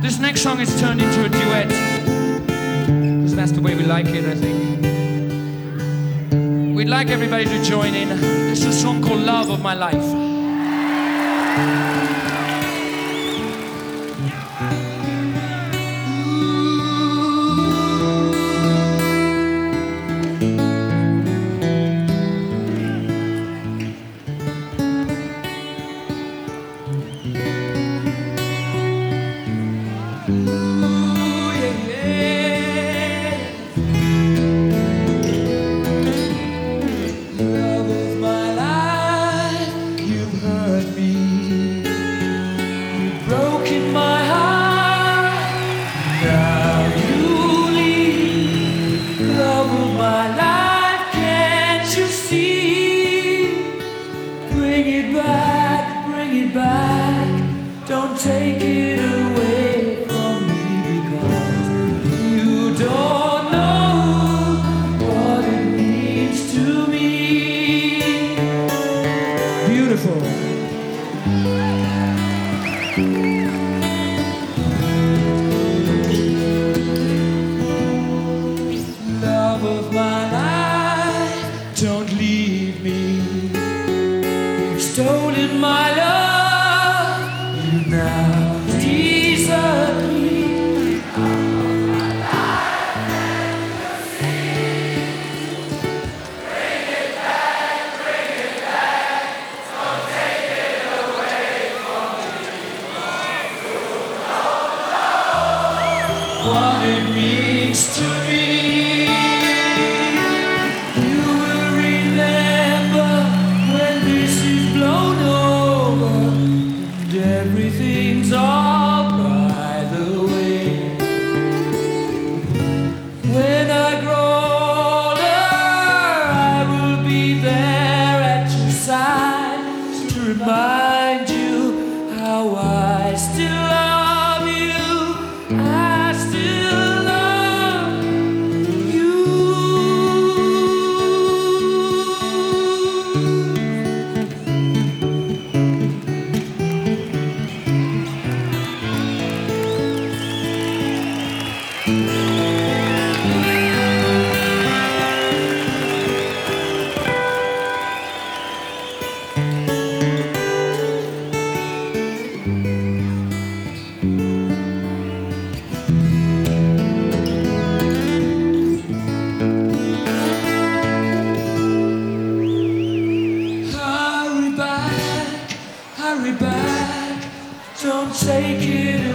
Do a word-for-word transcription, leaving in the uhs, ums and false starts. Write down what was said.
This next song is turned into a duet, because that's the way we like it, I think. We'd like everybody to join in. This is a song called Love of My Life. Don't take it away from me, because you don't know what it means to me. Beautiful. Love of my life, don't leave me. You've stolen my love. Now desert me. Bring it back, bring it back. Don't take it away from me. You don't know what it means to me. You will remember when this is blown over and everything's all by the way. When I grow older, I will be there at your side to remind you how I still love you. I still love you. Hurry back, don't take it away.